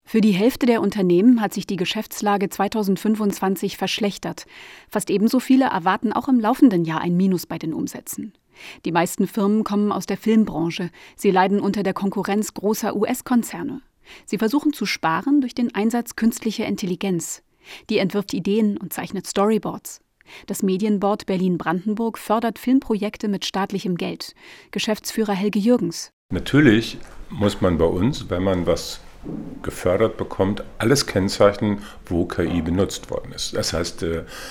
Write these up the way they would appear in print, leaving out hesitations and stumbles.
Für die Hälfte der Unternehmen hat sich die Geschäftslage 2025 verschlechtert. Fast ebenso viele erwarten auch im laufenden Jahr ein Minus bei den Umsätzen. Die meisten Firmen kommen aus der Filmbranche. Sie leiden unter der Konkurrenz großer US-Konzerne. Sie versuchen zu sparen durch den Einsatz künstlicher Intelligenz. Die entwirft Ideen und zeichnet Storyboards. Das Medienboard Berlin-Brandenburg fördert Filmprojekte mit staatlichem Geld. Geschäftsführer Helge Jürgens. Natürlich muss man bei uns, wenn man was gefördert bekommt, alles kennzeichnen, wo KI benutzt worden ist. Das heißt,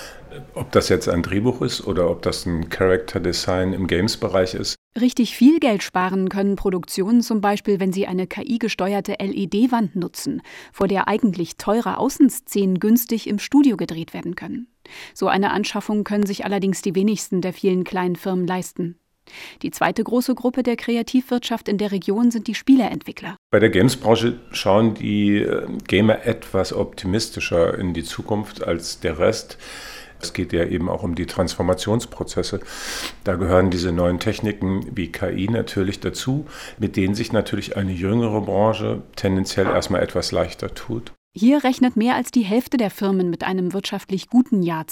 ob das jetzt ein Drehbuch ist oder ob das ein Character Design im Games-Bereich ist. Richtig viel Geld sparen können Produktionen zum Beispiel, wenn sie eine KI-gesteuerte LED-Wand nutzen, vor der eigentlich teure Außenszenen günstig im Studio gedreht werden können. So eine Anschaffung können sich allerdings die wenigsten der vielen kleinen Firmen leisten. Die zweite große Gruppe der Kreativwirtschaft in der Region sind die Spieleentwickler. Bei der Games-Branche schauen die Gamer etwas optimistischer in die Zukunft als der Rest. Es geht ja eben auch um die Transformationsprozesse. Da gehören diese neuen Techniken wie KI natürlich dazu, mit denen sich natürlich eine jüngere Branche tendenziell erstmal etwas leichter tut. Hier rechnet mehr als die Hälfte der Firmen mit einem wirtschaftlich guten Jahr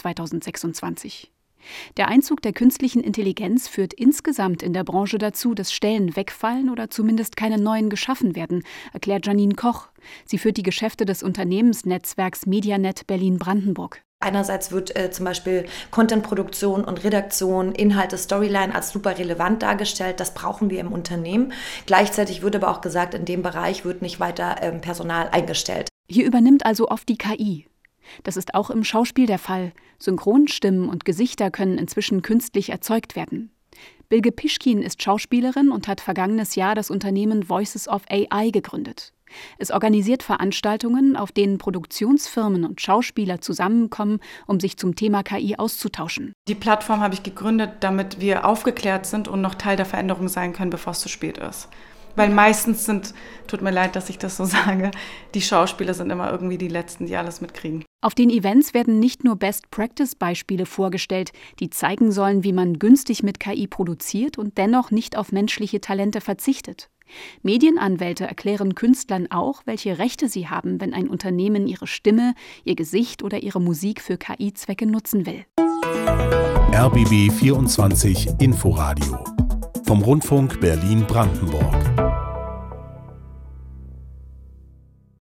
2026. Der Einzug der künstlichen Intelligenz führt insgesamt in der Branche dazu, dass Stellen wegfallen oder zumindest keine neuen geschaffen werden, erklärt Janine Koch. Sie führt die Geschäfte des Unternehmensnetzwerks Medianet Berlin-Brandenburg. Einerseits wird zum Beispiel Contentproduktion und Redaktion, Inhalte, Storyline als super relevant dargestellt. Das brauchen wir im Unternehmen. Gleichzeitig wird aber auch gesagt, in dem Bereich wird nicht weiter Personal eingestellt. Hier übernimmt also oft die KI. Das ist auch im Schauspiel der Fall. Synchronstimmen und Gesichter können inzwischen künstlich erzeugt werden. Bilge Pischkin ist Schauspielerin und hat vergangenes Jahr das Unternehmen Voices of AI gegründet. Es organisiert Veranstaltungen, auf denen Produktionsfirmen und Schauspieler zusammenkommen, um sich zum Thema KI auszutauschen. Die Plattform habe ich gegründet, damit wir aufgeklärt sind und noch Teil der Veränderung sein können, bevor es zu spät ist. Weil meistens tut mir leid, dass ich das so sage, die Schauspieler sind immer irgendwie die Letzten, die alles mitkriegen. Auf den Events werden nicht nur Best-Practice-Beispiele vorgestellt, die zeigen sollen, wie man günstig mit KI produziert und dennoch nicht auf menschliche Talente verzichtet. Medienanwälte erklären Künstlern auch, welche Rechte sie haben, wenn ein Unternehmen ihre Stimme, ihr Gesicht oder ihre Musik für KI-Zwecke nutzen will. RBB 24 Inforadio vom Rundfunk Berlin-Brandenburg.